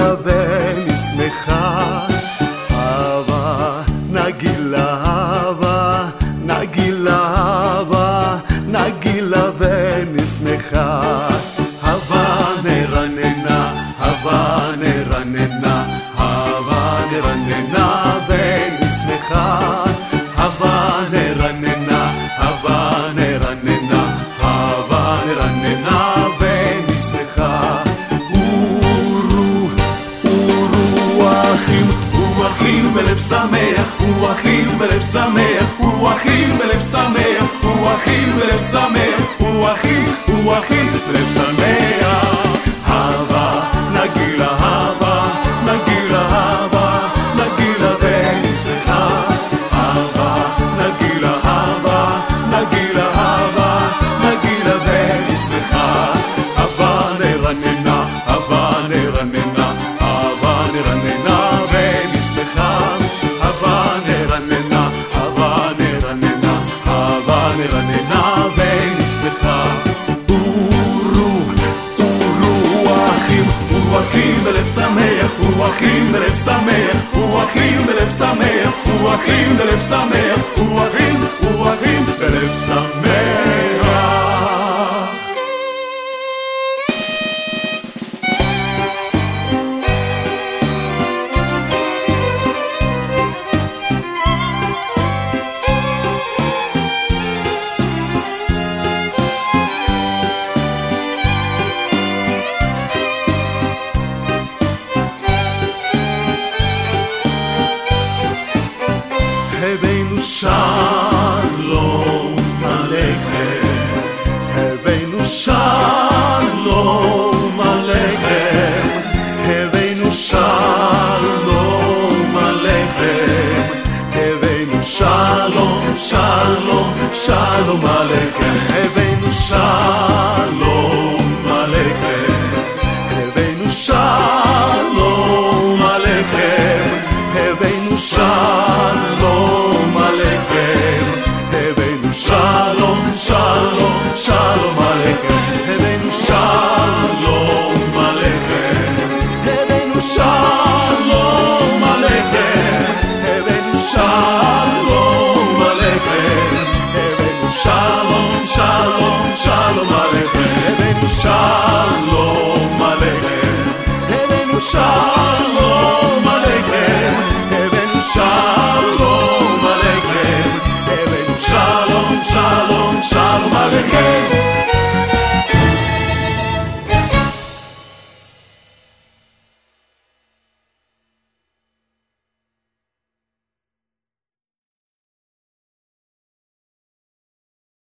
נגילה ונשמחה, הווה נגילה, הווה נגילה, הווה נגילה ונשמחה, הווה נרננה, הווה נרננה, הווה נרננה ונשמחה, הווה נרננה, הווה נרננה, הווה נרננה ונשמחה. אורו, אורו אחים, אחים בלב שמח, אחים בלב שמח, אחים בלב שמח, אחים בלב שמח, אחים בלב שמח. הווה נגילה, הווה נגילה, הווה נגילה ונשמחה, הווה נגילה, הווה נגילה, הווה נגילה ונשמחה, הווה נרננה, הווה נרננה, הווה נרננה ונשמחה, הווה נרננה, הווה נרננה, הווה נרננה ונשמחה. אורו, אורו אחים, אחים בלב שמח, אחים בלב שמח, אחים בלב שמח, אחים בלב שמח, אחים בלב שמח. הבאנו שלום עליכם, הבאנו שלום עליכם, הבאנו שלום עליכם, הבאנו שלום, שלום, שלום עליכם, הבאנו שלום עליכם, הבאנו שלום עליכם, הבאנו שלום עליכם, הבאנו שלום, שלום, שלום עליכם, הבאנו שלום עליכם, הבאנו שלום